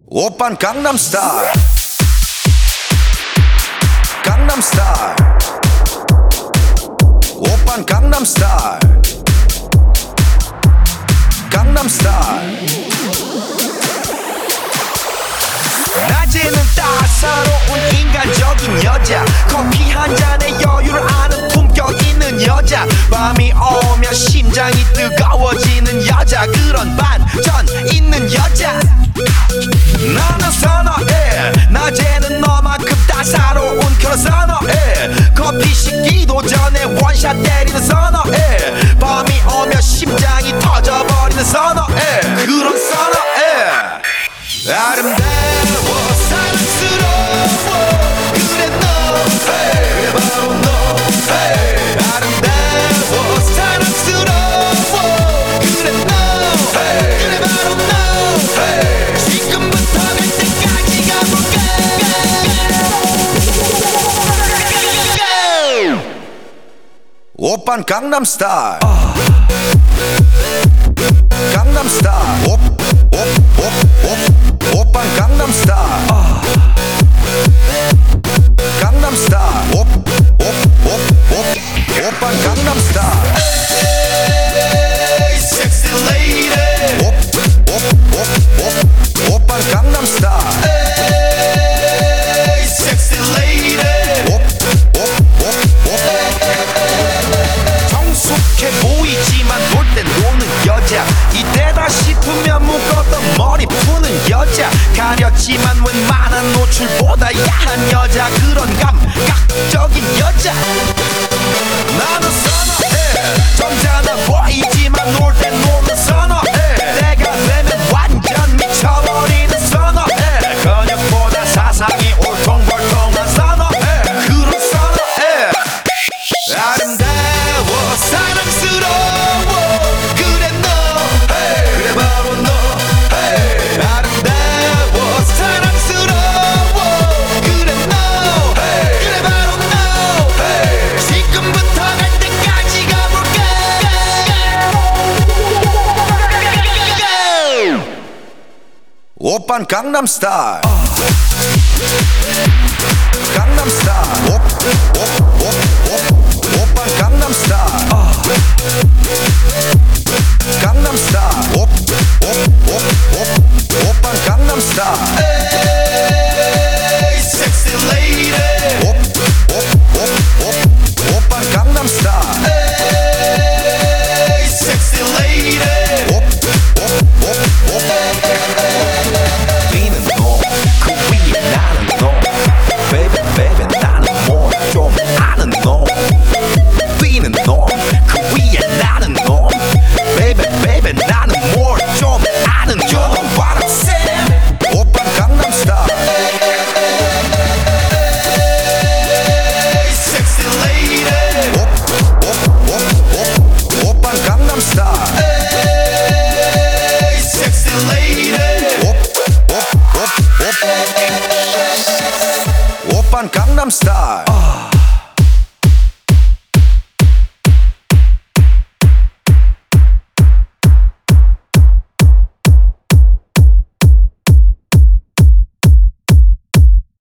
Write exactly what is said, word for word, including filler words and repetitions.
오빤 강남스타일 강남스타일 오빤 강남스타일 강남스타일 낮에는 따사로운 인간적인 여자 커피 한 잔에 여유를 아는 품격 있는 여자 밤이 오면 심장이 뜨거워지는 여자 그런 반전 있는 여자 나는 선어해 낮에는 너만큼 따사로운 그런 선어해 커피 식기도 전에 원샷 때리는 선어해 밤이 오면 심장이 터져버리는 선어해 그런 선어해 아름다워 사랑스러워 그래 너 hey, 그래 바로 너 hey. 아름다워 사랑스러워 그래 너 hey, 그래 바로 너 hey. 지금부터 갈 때까지 가볼까 오빤 강남스타일 강남스타일 오, 오, 오, 오, 오빤 강남스타일 강남스타일 오, 오, 오, 오, 오빤 강남스타일 에이 섹시 레이디 오, 오, 오, 오, 오빤 강남스타일 에이 섹시 레이디 오, 오, 오, 오 정숙해 보이지만 놀 땐 노는 여자 이때다 싶으면 묶었던 머리 푸는 여자 가렸지만 웬만한 노출보다 야한 여자 그런 감각적인 여자 나는 선어해 점잖아 보이지만 놀 땐 노는 선어해 내가 되면 완전 미쳐버리는 선어해 근육보다 사상이 올통벌통한 선어해 그런 선어해 아름다워 사랑스러워 그래 너 hey, 그래 바로 너 hey. 아름다워 사랑스러워 그래 너 hey, 그래 바로 너 hey. 지금부터 갈 때까지 가볼까 오빤 강남스타일 강남스타일 오, 오, 오, 오, 오빤 강남스타일 강남스타일 오, 오, 오, 오, 오빤 강남스타일 에이 섹시 레이디 오, 오, 오, 오, 오빤 강남스타일 에이 섹시 레이디 오, 오, 오, 오 뛰는 놈그 위에 나는 놈 Baby baby 나는 뭘 좀 아는 놈 뛰는 놈그 위에 나는 놈 Baby baby 나는 뭘 좀 아는 놈 You know what I'm saying 오빤 강남스타일 Sexy lady 오, 오, 오, 오, 오빤 강남스타일 Sexy lady 오, 오, 오, 오, 오빤 강남스타일